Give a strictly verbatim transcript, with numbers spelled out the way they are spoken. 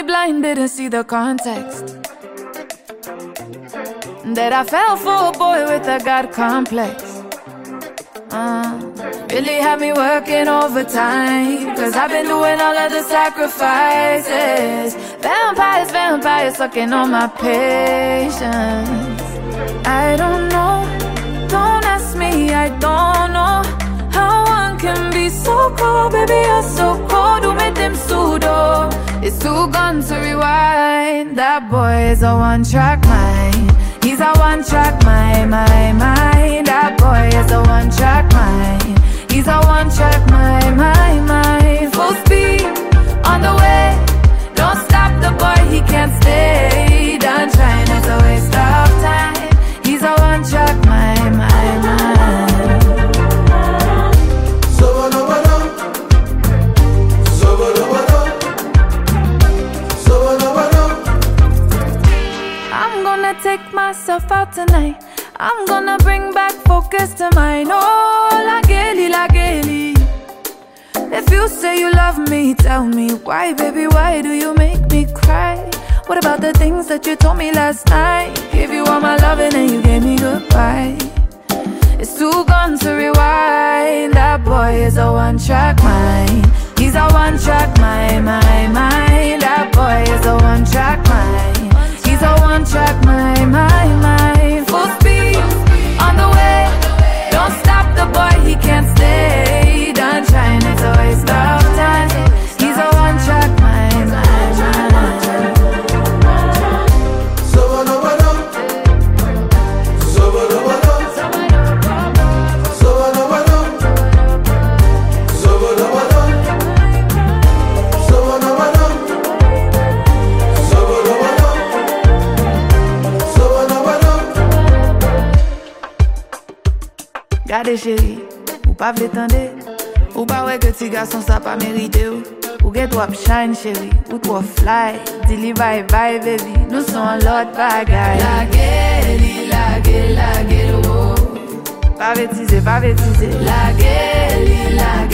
blind, didn't see the context. That I fell for a boy with a God complex. Uh, really had me working overtime, cause I've been doing all of the sacrifices. Vampires, vampires sucking on my patience. I don't know, don't ask me, I don't know how one can be so cold, baby you're so cold. Who made them pseudo? It's too gone to rewind. That boy is a one-track mind. He's a one-track mind, my mind. That boy is a one-track mind. He's a one-track mind, my mind. Full speed on the way. Don't stop the boy, he can't stay. Done trying, it's a waste of time. He's a one-track mind, my mind. I'm gonna take myself out tonight. I'm gonna bring back focus to mine. Oh, la gaily, la gaily. If you say you love me, tell me why, baby, why do you make me cry? What about the things that you told me last night? Gave you all my loving and you gave me goodbye. It's too gone to rewind. That boy is a one-track mind. He's a one-track mind, my mind. That boy is a one-track mind. He's a one-track mind, my mind. Full speed on the way. Don't stop the boy, he can't stay. Done trying, it's a waste of time. He's a one-track mind, my mind. Gade chéri, ou pas vle tande, ou pas ouais que ti garçon ça pas mérité ou. Ou get wap shine chéri, ou trop fly. Dili bye bye baby, nous sommes l'autre bagaille. La gueule, la gueule, la gueule, oh. Pas bêtiser, pas bêtiser. La gueule, la gueule.